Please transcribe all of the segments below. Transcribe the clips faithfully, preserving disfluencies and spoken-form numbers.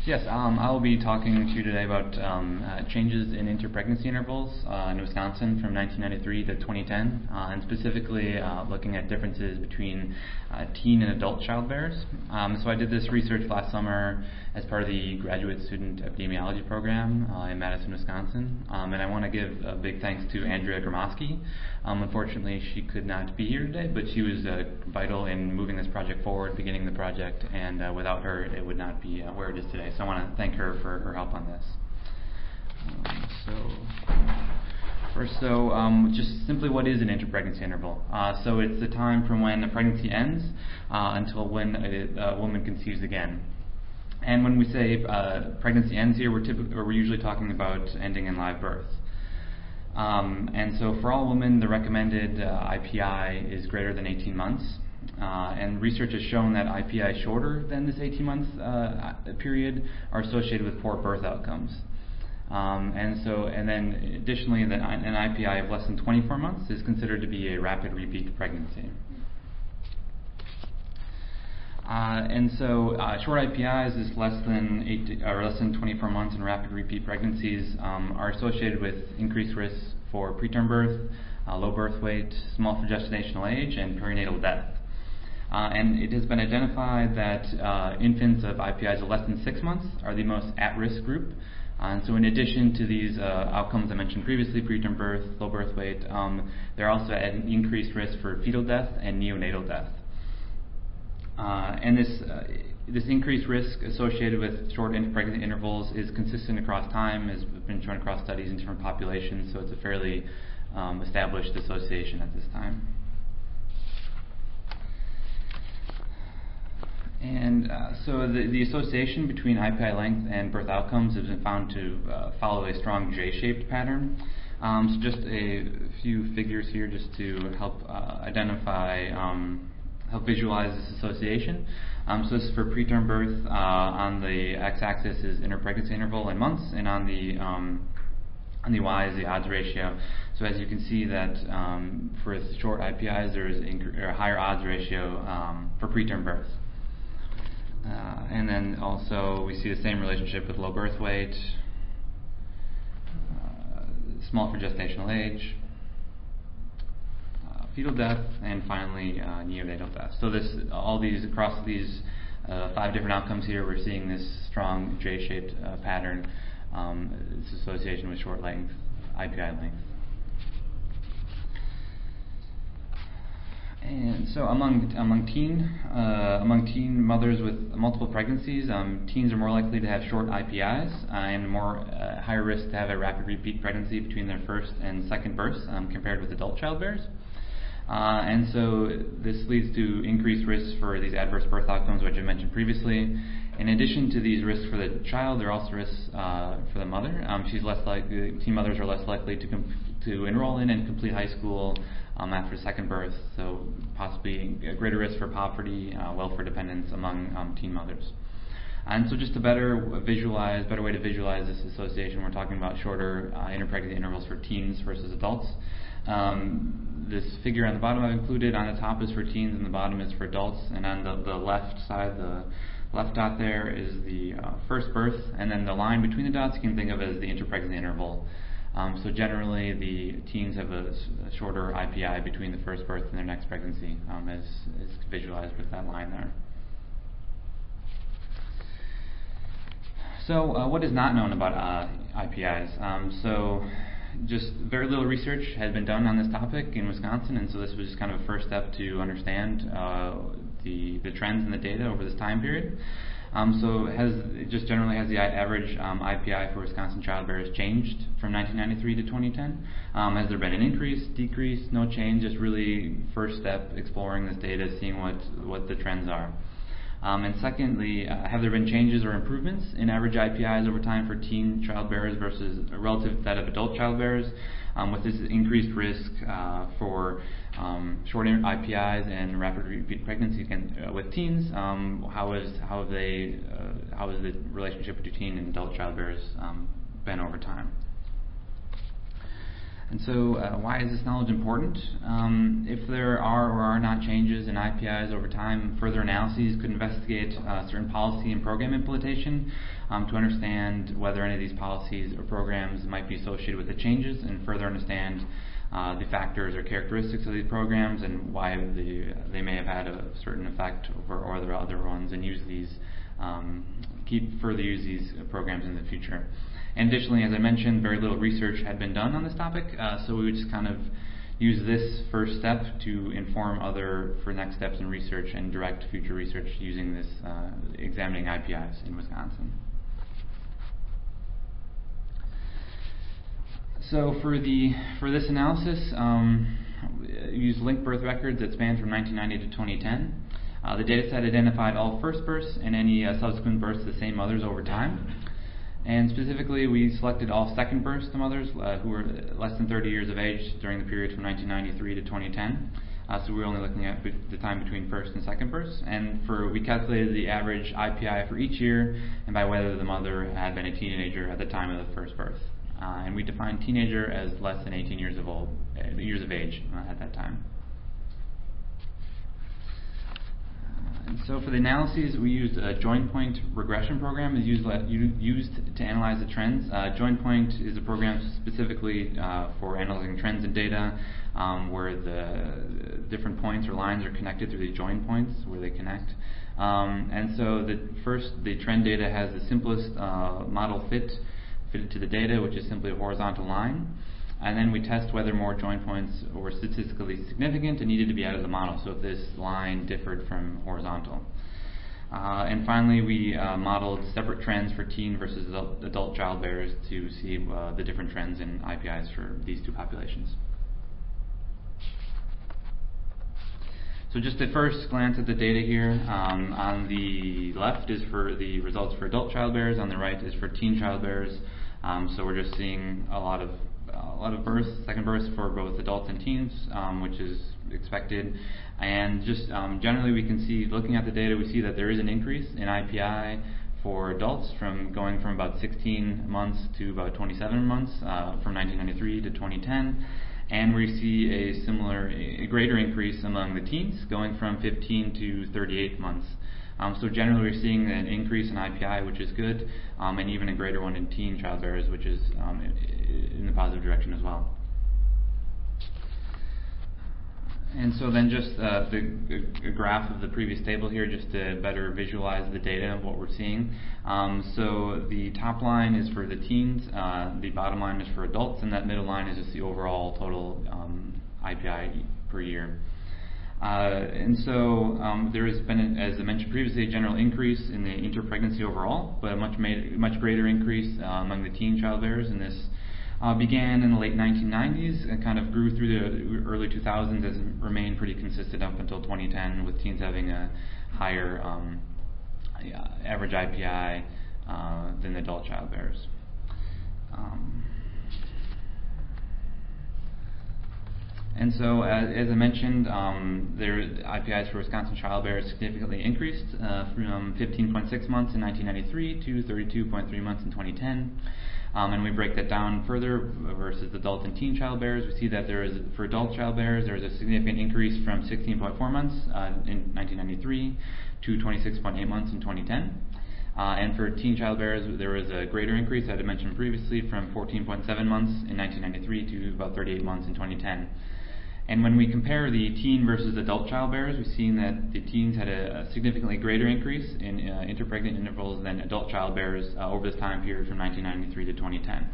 Yes, um, I will be talking to you today about um, uh, changes in interpregnancy intervals uh, in Wisconsin from nineteen ninety-three to twenty ten, uh, and specifically uh, looking at differences between uh, teen and adult childbearers. Um, so I did this research last summer as part of the graduate student epidemiology program uh, in Madison, Wisconsin, um, and I want to give a big thanks to Andrea Gromowski. Um, unfortunately, she could not be here today, but she was uh, vital in moving this project forward, beginning the project, and uh, without her, it would not be uh, where it is today. So I want to thank her for her help on this. Um, so, first, so um, just simply, what is an interpregnancy interval? Uh, so it's the time from when a pregnancy ends uh, until when a, a woman conceives again. And when we say uh, pregnancy ends here, we're typically, or we're usually talking about ending in live birth. Um, and so for all women, the recommended uh, I P I is greater than eighteen months. Uh, and research has shown that I P I shorter than this eighteen month uh, period are associated with poor birth outcomes. Um, and so, and then additionally, that an I P I of less than twenty-four months is considered to be a rapid repeat pregnancy. Uh, and so, uh, short I P Is is less than eight or less than twenty-four months, and rapid repeat pregnancies um, are associated with increased risks for preterm birth, uh, low birth weight, small for gestational age, and perinatal death. Uh, and it has been identified that uh, infants of I P Is of less than six months are the most at-risk group. Uh, and so in addition to these uh, outcomes I mentioned previously, preterm birth, low birth weight, um, they're also at an increased risk for fetal death and neonatal death. Uh, and this uh, this increased risk associated with short pregnancy intervals is consistent across time, has been shown across studies in different populations, so it's a fairly um, established association at this time. And uh, so the, the association between I P I length and birth outcomes has been found to uh, follow a strong J-shaped pattern. Um, so just a few figures here just to help uh, identify, um, help visualize this association. Um, so this is for preterm birth. Uh, on the x-axis is interpregnancy interval in months, and on the um, on the y is the odds ratio. So as you can see that um, for short I P Is there is inc- a higher odds ratio um, for preterm birth. Uh, and then also we see the same relationship with low birth weight, uh, small for gestational age, uh, fetal death, and finally uh, neonatal death. So this, all these across these uh, five different outcomes here, we're seeing this strong J-shaped uh, pattern, um, this association with short length, I P I length. And so among among teen uh, among teen mothers with multiple pregnancies, um, teens are more likely to have short I P Is uh, and more uh, higher risk to have a rapid repeat pregnancy between their first and second births um, compared with adult childbearers. Uh, and so this leads to increased risks for these adverse birth outcomes, which I mentioned previously. In addition to these risks for the child, there are also risks uh, for the mother. Um, she's less likely. Teen mothers are less likely to com- to enroll in and complete high school um, after second birth. So possibly a greater risk for poverty, uh, welfare dependence among um, teen mothers. And so just to better visualize, better way to visualize this association, we're talking about shorter uh, interpregnancy intervals for teens versus adults. Um, this figure on the bottom I've included. On the top is for teens and the bottom is for adults. And on the, the left side, the left dot there is the uh, first birth, and then the line between the dots you can think of as the interpregnancy interval. Um, so generally the teens have a, a shorter I P I between the first birth and their next pregnancy, um, as is visualized with that line there. So uh, what is not known about uh, I P Is? Um, so just very little research has been done on this topic in Wisconsin, and so this was just kind of a first step to understand uh, the, the trends in the data over this time period. Um, so has it just generally has the average um, I P I for Wisconsin childbearers changed from nineteen ninety-three to twenty ten? Um, has there been an increase, decrease, no change? Just really first step exploring this data, seeing what, what the trends are. Um, and secondly, uh, have there been changes or improvements in average I P Is over time for teen childbearers versus relative to that of adult childbearers? Um, with this increased risk uh, for um, short I P Is and rapid repeat pregnancy can, uh, with teens, um, how is how have they uh, how has the relationship between teen and adult childbearers um, been over time? And so uh, why is this knowledge important? Um, if there are or are not changes in I P Is over time, further analyses could investigate uh, certain policy and program implementation um, to understand whether any of these policies or programs might be associated with the changes, and further understand uh, the factors or characteristics of these programs and why the, they may have had a certain effect over or other other ones, and use these, um, keep further use these programs in the future. And additionally, as I mentioned, very little research had been done on this topic, uh, so we would just kind of use this first step to inform other for next steps in research and direct future research using this, uh, examining I P Is in Wisconsin. So for the for this analysis, um, we used linked birth records that span from nineteen ninety to twenty ten. Uh, the data set identified all first births and any uh, subsequent births of the same mothers over time. And specifically, we selected all second births to mothers uh, who were less than thirty years of age during the period from nineteen ninety-three to twenty ten. Uh, so we were only looking at the time between first and second births. And for we calculated the average I P I for each year, and by whether the mother had been a teenager at the time of the first birth. Uh, and we defined teenager as less than eighteen years of old, uh, years of age uh, at that time. And so for the analyses, we used a join point regression program is used, used to analyze the trends. Uh, join point is a program specifically uh, for analyzing trends in data um, where the different points or lines are connected through the join points where they connect. Um, and so the first, the trend data has the simplest uh, model fit fitted to the data, which is simply a horizontal line. And then we test whether more join points were statistically significant and needed to be out of the model, so if this line differed from horizontal. Uh, and finally, we uh, modeled separate trends for teen versus adult, adult child bearers to see uh, the different trends in I P Is for these two populations. So just at first glance at the data here, um, on the left is for the results for adult child bearers, on the right is for teen child bearers. Um, so we're just seeing a lot of a lot of births, second births for both adults and teens, um, which is expected. And just um, generally we can see, looking at the data, we see that there is an increase in I P I for adults from going from about sixteen months to about twenty-seven months uh, from nineteen ninety-three to twenty ten. And we see a similar, a greater increase among the teens, going from fifteen to thirty-eight months. Um, so generally we're seeing an increase in I P I, which is good, um, and even a greater one in teen child bearers, which is um, in the positive direction as well. And so then just uh, the a graph of the previous table here, just to better visualize the data of what we're seeing. Um, so the top line is for the teens, uh, the bottom line is for adults, and that middle line is just the overall total um, I P I per year. Uh, and so um, there has been, as I mentioned previously, a general increase in the interpregnancy overall, but a much, made, much greater increase uh, among the teen child bearers. And this uh, began in the late nineteen nineties and kind of grew through the early two thousands, as it remained pretty consistent up until twenty ten, with teens having a higher um, average I P I uh, than adult child bearers. Um, And so, as, as I mentioned, um, their I P Is for Wisconsin child bearers significantly increased uh, from fifteen point six months in nineteen ninety-three to thirty-two point three months in twenty ten. Um, and we break that down further versus adult and teen child bearers. We see that there is, for adult child bearers, there is a significant increase from sixteen point four months uh, in nineteen ninety-three to twenty-six point eight months in twenty ten. Uh, and for teen child bearers, there was a greater increase, as I mentioned previously, from fourteen point seven months in nineteen ninety-three to about thirty-eight months in twenty ten. And when we compare the teen versus adult child bearers, we've seen that the teens had a, a significantly greater increase in uh, interpregnant intervals than adult child bearers uh, over this time period from nineteen ninety-three to twenty ten.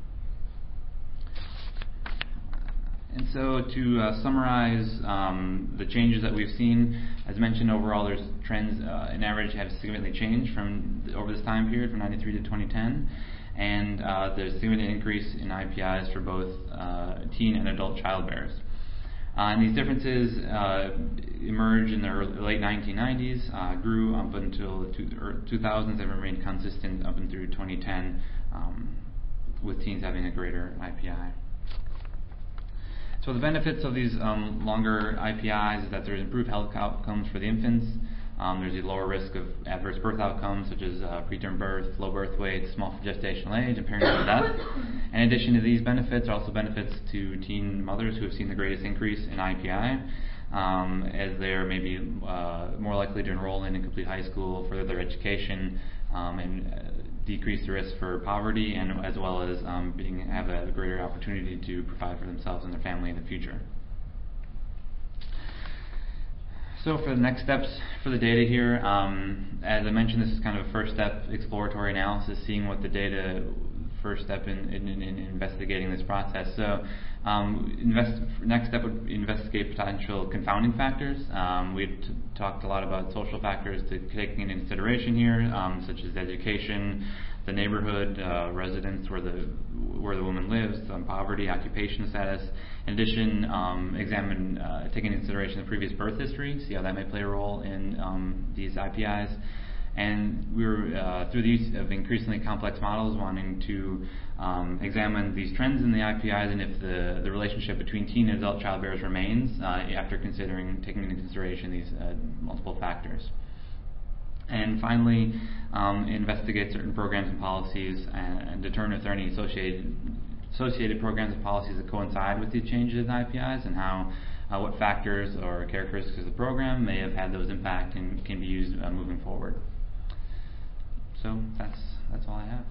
And so to uh, summarize um, the changes that we've seen, as mentioned, overall there's trends uh, in average have significantly changed from over this time period from ninety-three to twenty ten. And uh, there's a significant increase in I P Is for both uh, teen and adult child bearers. Uh, and these differences uh, emerged in the early, late nineteen nineties, uh, grew up until the two, two thousands, and remained consistent up and through twenty ten, um, with teens having a greater I P I. So the benefits of these um, longer I P Is is that there's improved health outcomes for the infants. Um, there's a lower risk of adverse birth outcomes such as uh, preterm birth, low birth weight, small gestational age, and perinatal death. In addition to these benefits, there are also benefits to teen mothers who have seen the greatest increase in I P I, um, as they are maybe uh, more likely to enroll in and complete high school, further their education, um, and uh, decrease the risk for poverty, and as well as um, being have a greater opportunity to provide for themselves and their family in the future. So for the next steps for the data here, um, as I mentioned, this is kind of a first step exploratory analysis, seeing what the data, first step in, in, in investigating this process. So um, invest, next step would investigate potential confounding factors. Um, we've t- talked a lot about social factors to taking into consideration here, um, such as education, the neighborhood, uh, residence where the where the woman lives, um, poverty, occupation status. In addition, um, examine, uh, take into consideration the previous birth history, see how that may play a role in um, these I P Is. And we were, uh, through the use of increasingly complex models, wanting to um, examine these trends in the I P Is and if the, the relationship between teen and adult child bearers remains uh, after considering, taking into consideration these uh, multiple factors. And finally, um, investigate certain programs and policies and, and determine if there are any associated associated programs and policies that coincide with these changes in I P Is, and how uh, what factors or characteristics of the program may have had those impact and can be used uh, moving forward. So that's that's all I have.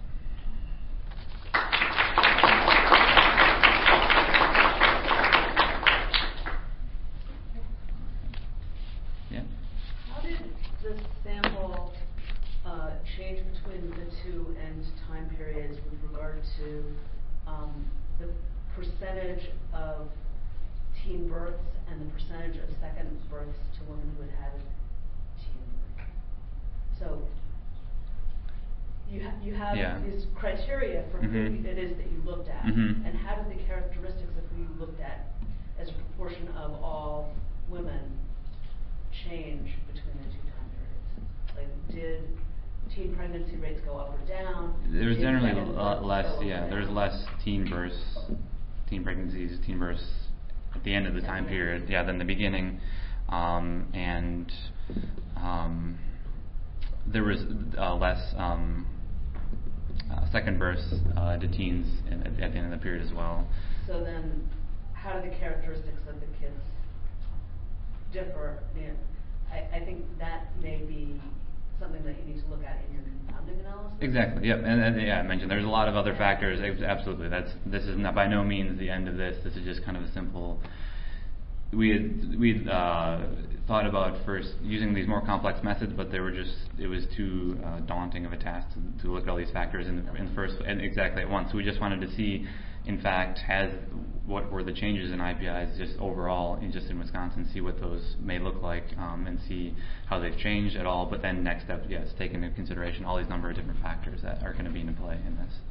Yeah. How did the sample uh, change between the two end time periods with regard to um, the percentage of teen births and the percentage of second births to women who had had teen birth? So you, ha- you have yeah. these criteria for mm-hmm. who it is that you looked at, mm-hmm. and how did the characteristics of who you looked at as a proportion of all women change between the two time periods? Like, did teen pregnancy rates go up or down? There's did generally second l- births less, go up yeah, or there's down? less teen births, teen pregnancies, teen births at the end of the time period, yeah, than the beginning. Um, and um, there was uh, less um, uh, second births uh, to teens in, at, at the end of the period as well. So then, how do the characteristics of the kids differ? And I, I think that may be something that you need to look at in your confounding analysis. Exactly. Yep. And, and yeah, I mentioned there's a lot of other factors. Absolutely. That's this is not by no means the end of this. This is just kind of a simple. We had we had uh, thought about first using these more complex methods, but they were just it was too uh, daunting of a task to, to look at all these factors in the, in the first and exactly at once. So we just wanted to see, in fact, has what were the changes in I P Is just overall in just in Wisconsin, see what those may look like, um, and see how they've changed at all. But then next step, yes, take into consideration all these number of different factors that are going to be in play in this.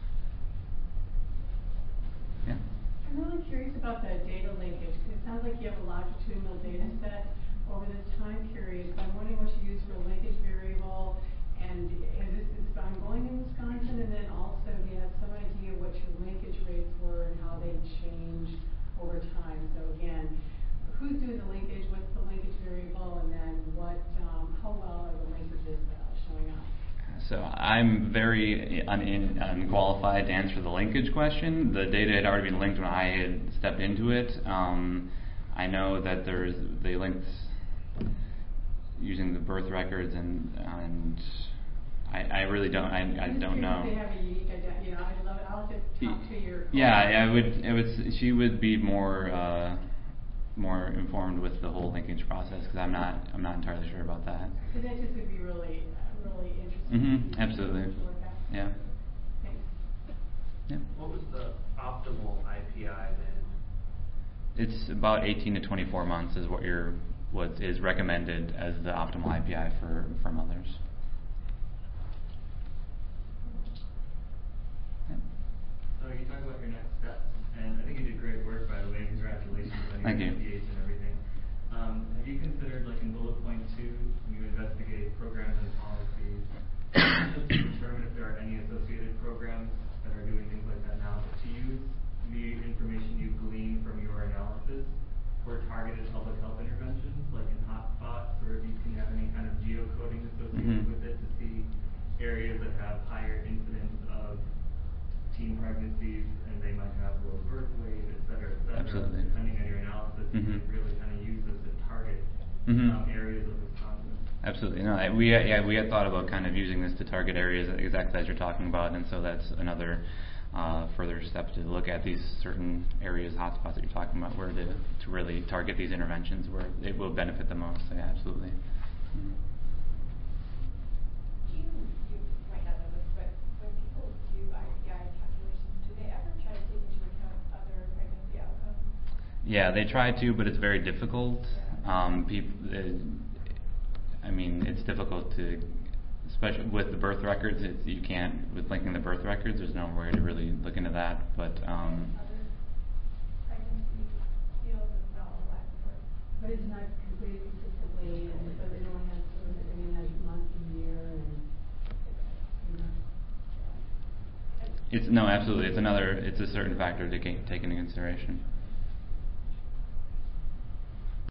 Yeah. I'm really curious about the data linkage, because it sounds like you have a longitudinal data set over this time period. So I'm wondering what you use for a linkage variable, and is this is ongoing in Wisconsin? And then also, do you have some idea what your linkage rates were and how they changed over time? So again, who's doing the linkage? What's the linkage variable? And then what? Um, how well are the linkages uh, showing up? So I'm very un- in, unqualified to answer the linkage question. The data had already been linked when I had stepped into it. Um, I know that there's they linked using the birth records, and and I, I really don't I, I don't know. They have a unique identity. You know, I love it. I'll just talk to your. Yeah, I would. It would. She would be more uh, more informed with the whole linkage process, because I'm not I'm not entirely sure about that. So that just would be really uh, really interesting. Mm-hmm. Absolutely. Yeah. Thanks. Yeah. What was the optimal I P I then? It's about eighteen to twenty-four months is what your what is recommended as the optimal I P I for, for mothers. Yeah. So you talked about your next steps, and I think you did great work, by the way. Congratulations on your Thank you. P H and everything. Um, have you considered, like in bullet point two, when you investigate programs and policies, to determine if there are any associated programs that are doing things like that now, but to use the information you glean from your analysis for targeted public health interventions, like in hotspots, or if you can have any kind of geocoding associated Mhm. with it to see areas that have higher incidence of teen pregnancies, and they might have low birth weight, et cetera, et cetera. Absolutely. Depending on your analysis, you Mhm. can really kind of use this to target Mhm. um, areas of Wisconsin. Absolutely. No, I- we yeah we had thought about kind of using this to target areas exactly as you're talking about, and so that's another uh, further step to look at these certain areas, hotspots that you're talking about, where to to really target these interventions where it will benefit the most. Yeah, absolutely. Mhm. Do you, you might not know this, but when people do I P I calculations, do they ever try to take into account other pregnancy outcomes? Yeah, they try to, but it's very difficult. Yeah. Um, people, I mean, it's difficult to, especially with the birth records. It's, you can't with linking the birth records. There's no way to really look into that. But um, Other pregnancy fields is not all lack of birth. But it's not completed consistently, and so everyone has, I mean, has month and year, and, you know. it's no, absolutely. It's another. It's a certain factor to take, take into consideration.